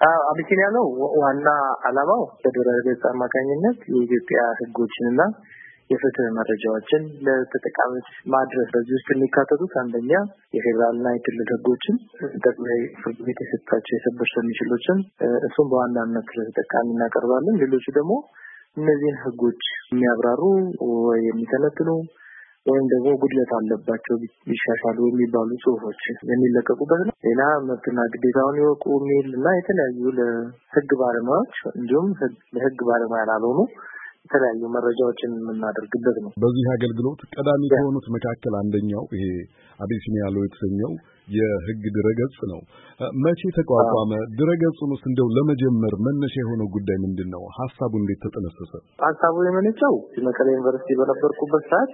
አቢሲኒያ ነው ዋና ዓላማው በድረ-ገጽ አማካኝነት የኢትዮጵያ ሕጎችንና የፍትህ መረጃዎችን ለተጠቃሚዎች ማድረስ። በዚህ ውስጥ የሚካተቱት አንደኛ የፌዴራልና የክልል ሕጎችን ጠቅላይ ፍርድ ቤት የሰጣቸው የሰበር ሰሚ ችሎችን እሱም በዋናነት ለተጠቃሚ እናቀርባለን። ሌሎቹ ደግሞ እነዚህን ሕጎች የሚያብራሩ ወይ የሚተነትኑ ወይም ደግሞ ጉድለት አለባቸው ቢሻሻሉ የሚባሉ ጽሁፎች የሚለቀቁበት ነው። ሌላ መብትና ግዴታውን ይወቁ የሚል እና የተለያዩ ለህግ ባለሙያዎች እንዲሁም ለህግ ባለሙያ ላልሆኑ የተለያዩ መረጃዎችን የምናደርግበት ነው። በዚህ አገልግሎት ቀዳሚ ከሆኑት መካከል አንደኛው ይሄ አቢሲኒያ ሎ የተሰኘው የህግ ድረገጽ ነው። መቼ ተቋቋመ? ድረገጹን ውስጥ እንደው ለመጀመር መነሻ የሆነው ጉዳይ ምንድነው? ሐሳቡ እንዴት ተጠነሰሰ? ሐሳቡ የመነጨው መቀሌ ዩኒቨርሲቲ በነበርኩበት ሰዓት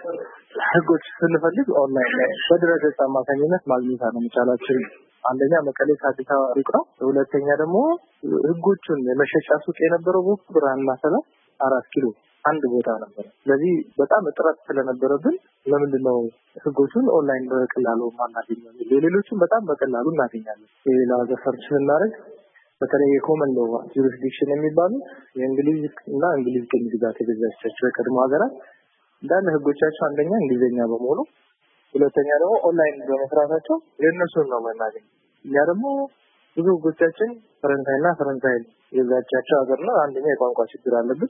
ህጎች ስንፈልግ ኦንላይን ላይ በድረገጽ አማካኝነት ማግኘት አለመቻላችን፣ አንደኛ መቀሌ ከአዲስ አበባ ሩቅ ነው፣ ሁለተኛ ደግሞ ህጎቹን የመሸጫ ሱቅ የነበረው ቦታ ብርሃንና ሰላም 4 ኪሎ አንድ ቦታ ነበር። ስለዚህ በጣም እጥረት ስለነበረብን ለምንድነው ህጎቹን ኦንላይን በቀላሉ ማናገኘው? ሌሎቹን በጣም በቀላሉ እናገኛለን። ሌላ ዘፈርሽ እናደርግ በተለይ የኮመን ሎው ጁሪስዲክሽን የሚባሉት የእንግሊዝ እና እንግሊዝ ቅኝ ግዛት የገዛቻቸው የቀድሞ ሀገራት እንዳለ ህጎቻቸው አንደኛ እንግሊዝኛ በመሆኑ፣ ሁለተኛ ደግሞ ኦንላይን በመስራታቸው የእነሱን ነው የምናገኘው። እኛ ደግሞ ብዙ ህጎቻችን ፈረንሳይ የገዛቻቸው ሀገር ነው። አንደኛ የቋንቋ ችግር አለብን፣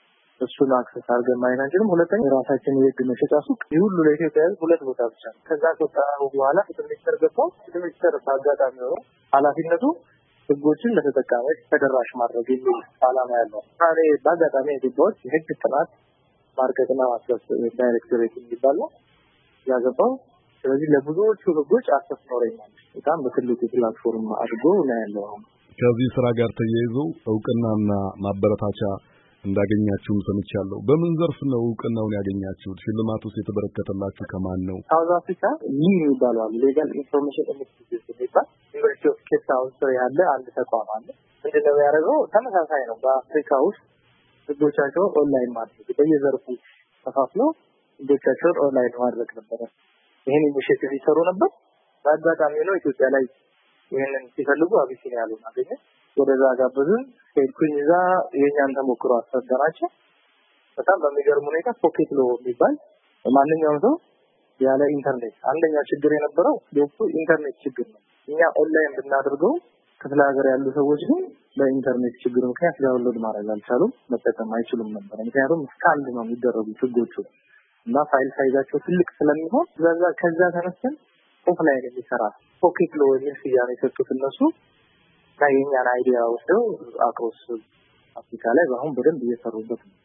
እሱን አክሰስ አድርገን ማየት አንችልም። ሁለተኛ የራሳችን የህግ መሸጫ ሱቅ ሁሉ ለኢትዮጵያ ህዝብ 2 ቦታ ብቻ ነው። ከዛ ከወጣው በኋላ ሚኒስተር ገባው። ሚኒስተር በአጋጣሚ ነው ኃላፊነቱ ህጎችን ለተጠቃሚዎች ተደራሽ ማድረግ የሚል ዓላማ ያለው። እኔ በአጋጣሚ የገባሁት የህግ ጥናት ማርኬትና ማስረፍ ዳይሬክቶሬት የሚባል ነው ያገባው። ስለዚህ ለብዙዎቹ ህጎች አክሰስ ኖረኛል። በጣም በትልቁ ፕላትፎርም አድርጎ ነው ያለው። ከዚህ ስራ ጋር ተያይዞ እውቅናና ማበረታቻ እንዳገኛችሁም ሰምቻለሁ። በምን ዘርፍ ነው እውቅናውን ያገኛችሁት? ሽልማቱስ የተበረከተላችሁ ከማን ነው? ሳውዝ አፍሪካ የሚባለው ሌጋል ኢንፎርሜሽን ኢንስቲትዩት የሚባል ዩኒቨርሲቲ ኦፍ ኬፕ ታውን ስር ያለ አንድ ተቋም አለ። ምንድነው ያደረገው? ተመሳሳይ ነው። በአፍሪካ ውስጥ ህጎቻቸውን ኦንላይን ማድረግ በየዘርፉ ተፋፍሎ ህጎቻቸውን ኦንላይን ማድረግ ነበር። ይሄን ኢኒሼቲቭ ይሰሩ ነበር። በአጋጣሚ ነው ኢትዮጵያ ላይ ይሄንን ሲፈልጉ አቢሲኒያ ሎን አገኘ። ወደዛ ጋበዙን። ሄድኩኝዛ የኛን ተሞክሮ አስረዳናቸው። በጣም በሚገርም ሁኔታ ፖኬት ሎ የሚባል ማንኛውም ሰው ያለ ኢንተርኔት፣ አንደኛ ችግር የነበረው የወቅቱ ኢንተርኔት ችግር ነው። እኛ ኦንላይን ብናደርገው ክፍለ ሀገር ያሉ ሰዎች ግን በኢንተርኔት ችግር ምክንያት ዳውንሎድ ማድረግ አልቻሉም፣ መጠቀም አይችሉም ነበር። ምክንያቱም ስካንድ ነው የሚደረጉት ህጎቹ እና ፋይል ሳይዛቸው ትልቅ ስለሚሆን ከዛ ተነስተን ኦፍላይን የሚሰራ ፖኬት ሎ የሚል ስያሜ የሰጡት እነሱ የኛን አይዲያ ወስደው አክሮስ አፍሪካ ላይ አሁን በደንብ እየሰሩበት ነው።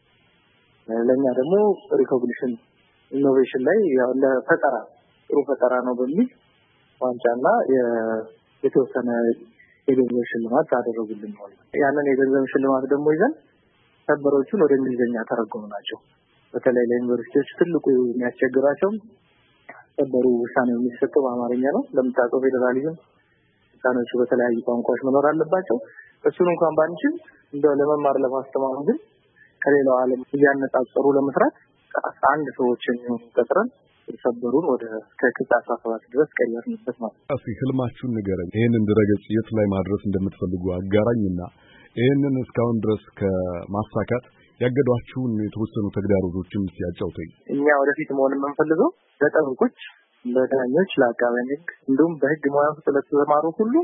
ለኛ ደግሞ ሪኮግኒሽን ኢኖቬሽን ላይ ለፈጠራ ጥሩ ፈጠራ ነው በሚል ዋንጫና የተወሰነ የገንዘብ ሽልማት አደረጉልን ማለት ነው። ያንን የገንዘብ ሽልማት ደግሞ ይዘን ሰበሮቹን ወደ እንግሊዝኛ ተረጎምናቸው። በተለይ ለዩኒቨርሲቲዎች ትልቁ የሚያስቸግራቸው ሰበሩ ውሳኔ የሚሰጠው በአማርኛ ነው። ለምታውቀው ፌደራሊዝም ውሳኔዎቹ በተለያዩ ቋንቋዎች መኖር አለባቸው። እሱን እንኳን ባንችል እንደው ለመማር ለማስተማር ግን ከሌላው ዓለም እያነጻጸሩ ለመስራት 11 ሰዎችን ቀጥረን ሰበሩን ወደ ከክስ 17 ድረስ ቀየርንበት ማለት ነው። እስኪ ህልማችሁን ንገረኝ። ይሄንን ድረገጽ የት ላይ ማድረስ እንደምትፈልጉ አጋራኝና ይሄንን እስካሁን ድረስ ከማሳካት ያገዷችሁን የተወሰኑ ተግዳሮቶችን ሲያጫውተኝ። እኛ ወደፊት መሆን የምንፈልገው ለጠበቆች፣ ለዳኞች፣ ለአቃቤ ሕግ እንዲሁም በህግ ሙያ ውስጥ ለተሰማሩ ሁሉ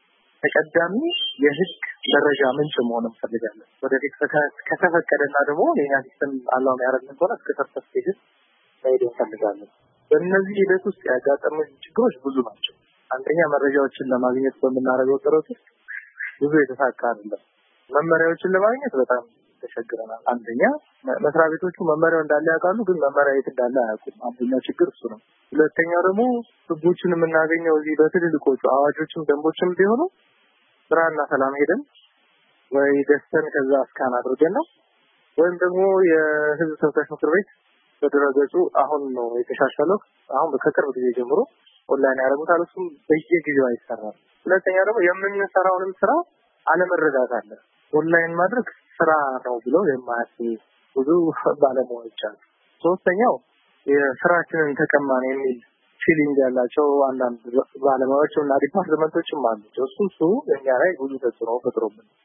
ተቀዳሚ የህግ ደረጃ ምንጭ መሆን እንፈልጋለን። ወደፊት ከተፈቀደና ደግሞ የኛ ሲስተም አላው ያረጋግጥ ከሆነ እስከ ሰርተፊኬት መሄድ እንፈልጋለን። በእነዚህ ሂደት ውስጥ ያጋጠሙ ችግሮች ብዙ ናቸው። አንደኛ መረጃዎችን ለማግኘት በምናደርገው ጥረት ውስጥ ብዙ የተሳካ አይደለም። መመሪያዎችን ለማግኘት በጣም ተቸግረናል። አንደኛ መስሪያ ቤቶቹ መመሪያው እንዳለ ያውቃሉ፣ ግን መመሪያ የት እንዳለ አያውቁም። አንደኛው ችግር እሱ ነው። ሁለተኛው ደግሞ ህጎችን የምናገኘው እዚህ በትልልቆቹ አዋጆችም ደንቦችም ቢሆኑ ብርሃንና ሰላም ሄደን ወይ ገዝተን ከዛ ስካን አድርገን ነው ወይም ደግሞ የህዝብ ተወካዮች ምክር ቤት በድረገጹ አሁን ነው የተሻሻለው። አሁን ከቅርብ ጊዜ ጀምሮ ኦንላይን ያደርጉታል። እሱም በየጊዜው አይሰራም። ሁለተኛ ደግሞ የምንሰራውንም ስራ አለመረዳት አለ። ኦንላይን ማድረግ ስራ ነው ብለው የማያስቡ ብዙ ባለሙያዎች አሉ። ሶስተኛው የስራችንን ተቀማን የሚል ፊሊንግ ያላቸው አንዳንድ ባለሙያዎች እና ዲፓርትመንቶችም አሉ። እሱ እኛ ላይ ብዙ ተጽዕኖ ፈጥሮብን